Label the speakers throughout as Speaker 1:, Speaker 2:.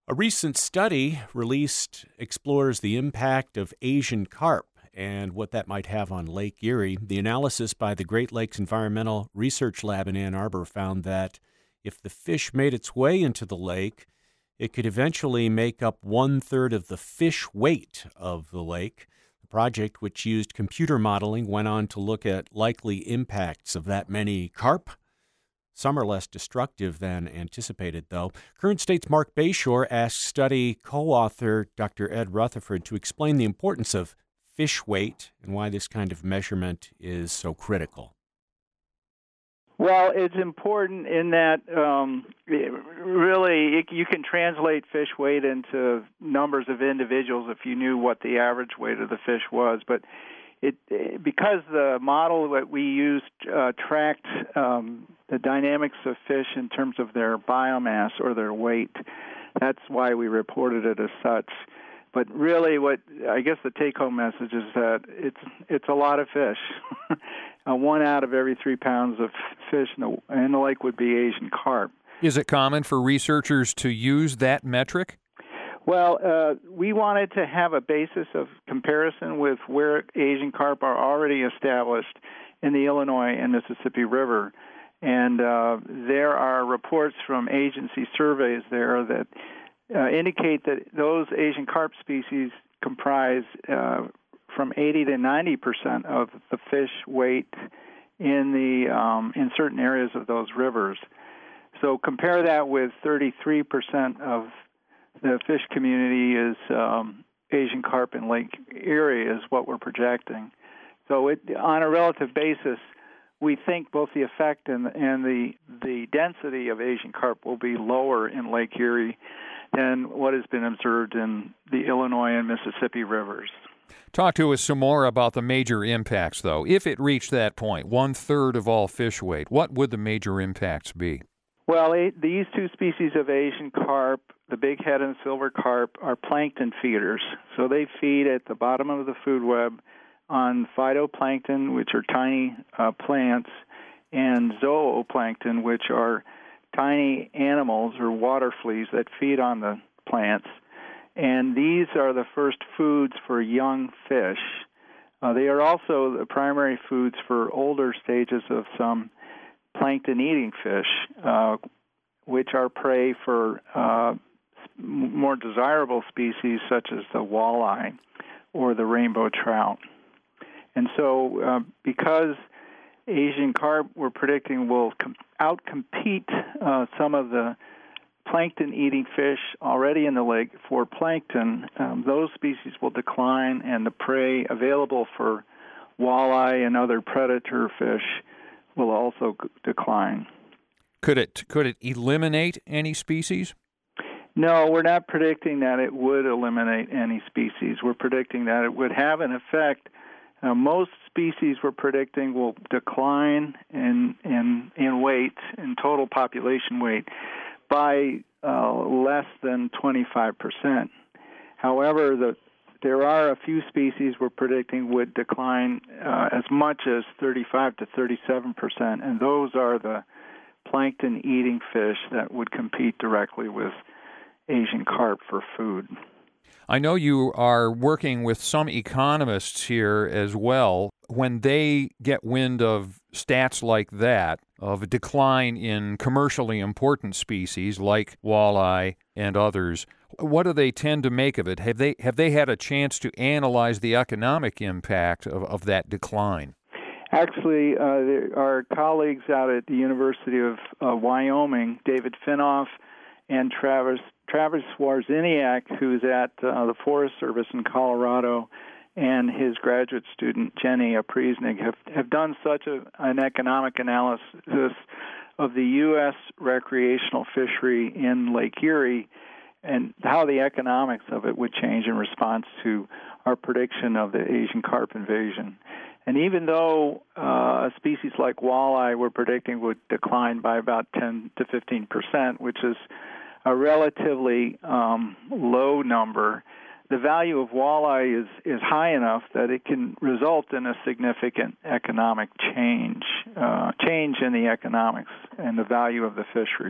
Speaker 1: A recent study released explores the impact of Asian carp and what that might have on Lake Erie. The analysis by the Great Lakes Environmental Research Lab in Ann Arbor found that if the fish made its way into the lake, it could eventually make up 1/3 of the fish weight of the lake. The project, which used computer modeling, went on to look at likely impacts of that many carp. Some are less destructive than anticipated, though. Current State's Mark Bayshore asked study co-author Dr. Ed Rutherford to explain the importance of fish weight and why this kind of measurement is so critical.
Speaker 2: Well, it's important in that you can translate fish weight into numbers of individuals if you knew what the average weight of the fish was. But because the model that we used tracked the dynamics of fish in terms of their biomass or their weight, that's why we reported it as such. But really, what I guess the take-home message is that it's a lot of fish. 1 out of every 3 pounds of fish in the lake would be Asian carp.
Speaker 3: Is it common for researchers to use that metric?
Speaker 2: Well, we wanted to have a basis of comparison with where Asian carp are already established in the Illinois and Mississippi River. And there are reports from agency surveys there that indicate that those Asian carp species comprise from 80 to 90% of the fish weight in certain areas of those rivers. So compare that with 33% of the fish community is Asian carp in Lake Erie is what we're projecting. So on a relative basis, we think both the effect and the density of Asian carp will be lower in Lake Erie than what has been observed in the Illinois and Mississippi rivers.
Speaker 3: Talk to us some more about the major impacts, though. If it reached that point, 1/3 of all fish weight, what would the major impacts be?
Speaker 2: Well, these two species of Asian carp, the bighead and silver carp, are plankton feeders. So they feed at the bottom of the food web on phytoplankton, which are tiny plants, and zooplankton, which are tiny animals or water fleas that feed on the plants. And these are the first foods for young fish. They are also the primary foods for older stages of some plankton-eating fish, which are prey for more desirable species such as the walleye or the rainbow trout. And so because Asian carp, we're predicting, will outcompete some of the plankton-eating fish already in the lake for plankton, those species will decline, and the prey available for walleye and other predator fish will also decline.
Speaker 3: Could it eliminate any species?
Speaker 2: No, we're not predicting that it would eliminate any species. We're predicting that it would have an effect. Most species we're predicting will decline in weight, in total population weight, by less than 25%. However, there are a few species we're predicting would decline as much as 35 to 37%, and those are the plankton-eating fish that would compete directly with Asian carp for food.
Speaker 3: I know you are working with some economists here as well. When they get wind of stats like that, of a decline in commercially important species like walleye and others, what do they tend to make of it? Have they had a chance to analyze the economic impact of that decline?
Speaker 2: Actually, our colleagues out at the University of Wyoming, David Finoff and Travis Warziniak, who's at the Forest Service in Colorado, and his graduate student, Jenny Apriesnig, have done such an economic analysis of the U.S. recreational fishery in Lake Erie and how the economics of it would change in response to our prediction of the Asian carp invasion. And even though a species like walleye we're predicting would decline by about 10 to 15%, which is a relatively low number, the value of walleye is high enough that it can result in a significant economic change in the economics and the value of the fishery.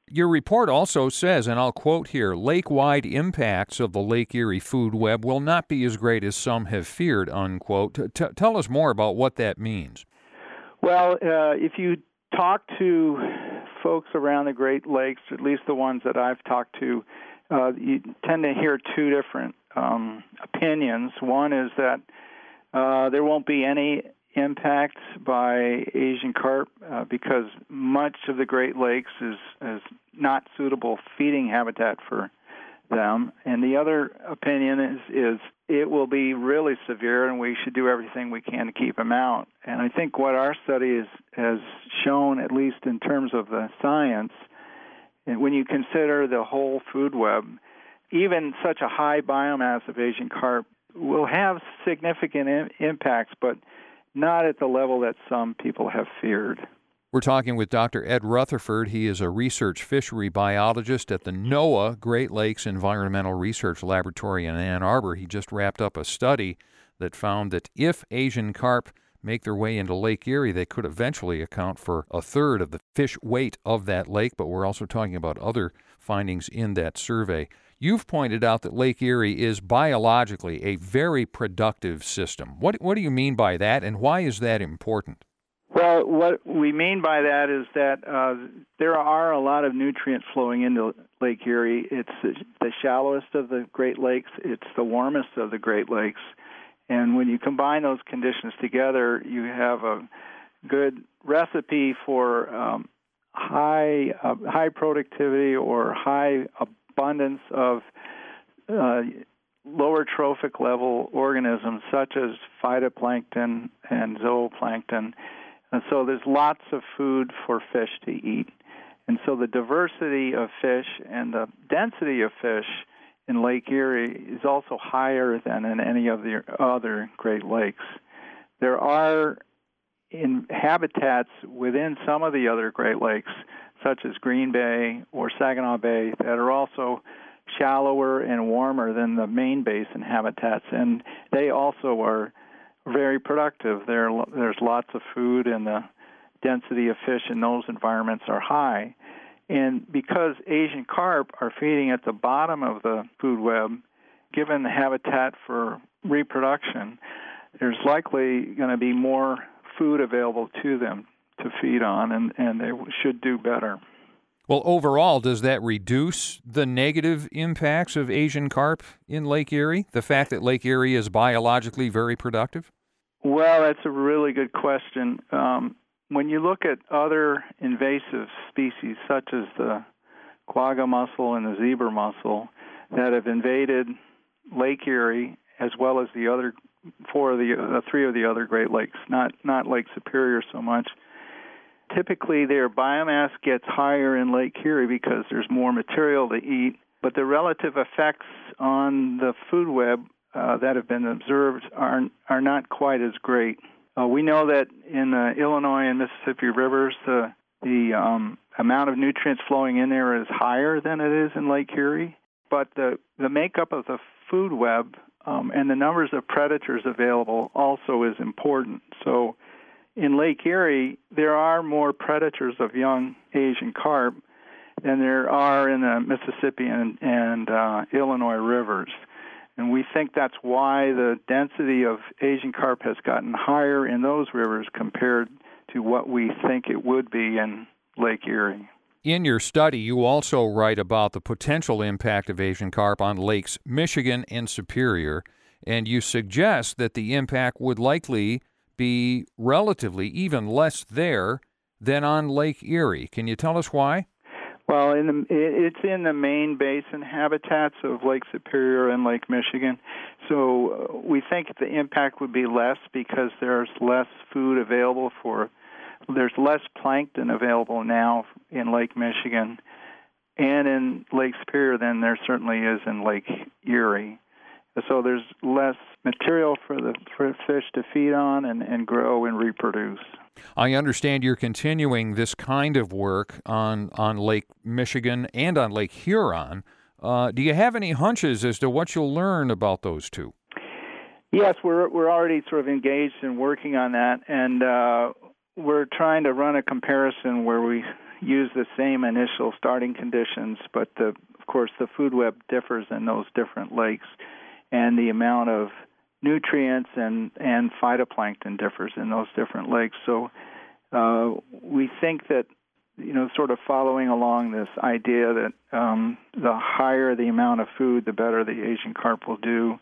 Speaker 3: Your report also says, and I'll quote here, lake-wide impacts of the Lake Erie food web will not be as great as some have feared, unquote. Tell us more about what that means.
Speaker 2: Well, if you talk to folks around the Great Lakes, at least the ones that I've talked to, you tend to hear two different opinions. One is that there won't be any impact by Asian carp because much of the Great Lakes is not suitable feeding habitat for them. And the other opinion is it will be really severe, and we should do everything we can to keep them out. And I think what our study has shown, at least in terms of the science, and when you consider the whole food web, even such a high biomass of Asian carp will have significant impacts, but not at the level that some people have feared.
Speaker 3: We're talking with Dr. Ed Rutherford. He is a research fishery biologist at the NOAA Great Lakes Environmental Research Laboratory in Ann Arbor. He just wrapped up a study that found that if Asian carp make their way into Lake Erie, they could eventually account for a third of the fish weight of that lake, but we're also talking about other findings in that survey. You've pointed out that Lake Erie is biologically a very productive system. What do you mean by that, and why is that important?
Speaker 2: Well, what we mean by that is that there are a lot of nutrients flowing into Lake Erie. It's the shallowest of the Great Lakes. It's the warmest of the Great Lakes. And when you combine those conditions together, you have a good recipe for high productivity or high abundance of lower trophic level organisms such as phytoplankton and zooplankton. And so there's lots of food for fish to eat. And so the diversity of fish and the density of fish in Lake Erie is also higher than in any of the other Great Lakes. There are habitats within some of the other Great Lakes, such as Green Bay or Saginaw Bay, that are also shallower and warmer than the main basin habitats, and they also are very productive. There's lots of food, and the density of fish in those environments are high. And because Asian carp are feeding at the bottom of the food web, given the habitat for reproduction, there's likely going to be more food available to them to feed on, and they should do better.
Speaker 3: Well, overall, does that reduce the negative impacts of Asian carp in Lake Erie, the fact that Lake Erie is biologically very productive?
Speaker 2: Well, that's a really good question. When you look at other invasive species, such as the quagga mussel and the zebra mussel, that have invaded Lake Erie, as well as the other three of the other Great Lakes, not Lake Superior so much, typically their biomass gets higher in Lake Erie because there's more material to eat, but the relative effects on the food web that have been observed are not quite as great. We know that in the Illinois and Mississippi rivers, the amount of nutrients flowing in there is higher than it is in Lake Erie, but the makeup of the food web and the numbers of predators available also is important. So in Lake Erie, there are more predators of young Asian carp than there are in the Mississippi and Illinois rivers. And we think that's why the density of Asian carp has gotten higher in those rivers compared to what we think it would be in Lake Erie.
Speaker 3: In your study, you also write about the potential impact of Asian carp on Lakes Michigan and Superior, and you suggest that the impact would likely be relatively even less there than on Lake Erie. Can you tell us why?
Speaker 2: Well, it's in the main basin habitats of Lake Superior and Lake Michigan, so we think the impact would be less because there's less food available there's less plankton available now in Lake Michigan and in Lake Superior than there certainly is in Lake Erie. So there's less material for fish to feed on and grow and reproduce.
Speaker 3: I understand you're continuing this kind of work on Lake Michigan and on Lake Huron. Do you have any hunches as to what you'll learn about those two?
Speaker 2: Yes, we're already sort of engaged in working on that, and we're trying to run a comparison where we use the same initial starting conditions, but of course the food web differs in those different lakes, and the amount of nutrients and phytoplankton differs in those different lakes. So we think that, sort of following along this idea that the higher the amount of food, the better the Asian carp will do.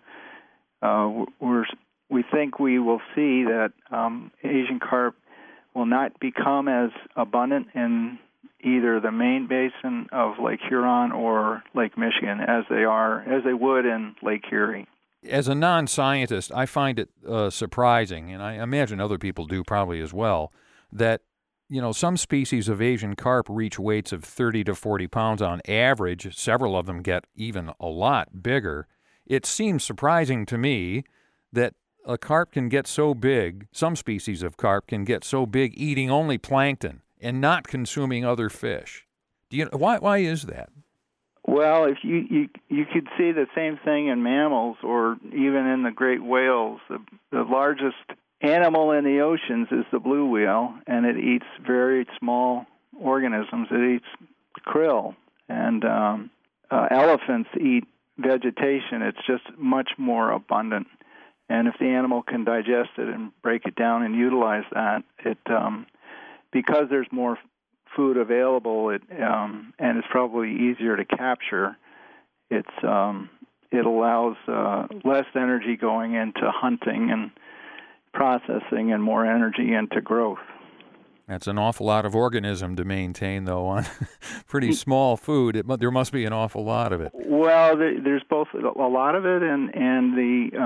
Speaker 2: We think we will see that Asian carp will not become as abundant in either the main basin of Lake Huron or Lake Michigan as they would in Lake Erie.
Speaker 3: As a non-scientist, I find it surprising, and I imagine other people do probably as well, that some species of Asian carp reach weights of 30 to 40 pounds on average. Several of them get even a lot bigger. It seems surprising to me that a carp can get so big, some species of carp can get so big eating only plankton and not consuming other fish. Why is that?
Speaker 2: Well, if you could see the same thing in mammals or even in the great whales. The largest animal in the oceans is the blue whale, and it eats very small organisms. It eats krill, and elephants eat vegetation. It's just much more abundant. And if the animal can digest it and break it down and utilize that, because there's more food available, and it's probably easier to capture, it allows less energy going into hunting and processing and more energy into growth.
Speaker 3: That's an awful lot of organism to maintain, though, on pretty small food. There must be an awful lot of it.
Speaker 2: Well, there's both a lot of it and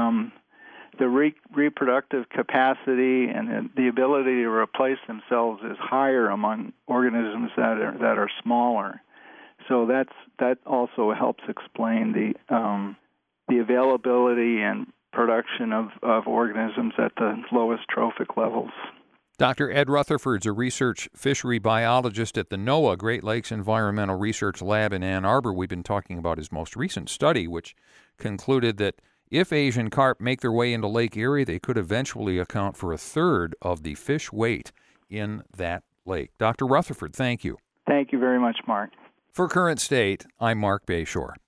Speaker 2: the reproductive capacity and the ability to replace themselves is higher among organisms that are smaller. So that also helps explain the availability and production of organisms at the lowest trophic levels.
Speaker 3: Dr. Ed Rutherford's a research fishery biologist at the NOAA Great Lakes Environmental Research Lab in Ann Arbor. We've been talking about his most recent study, which concluded that if Asian carp make their way into Lake Erie, they could eventually account for a third of the fish weight in that lake. Dr. Rutherford, thank you.
Speaker 2: Thank you very much, Mark.
Speaker 3: For Current State, I'm Mark Bayshore.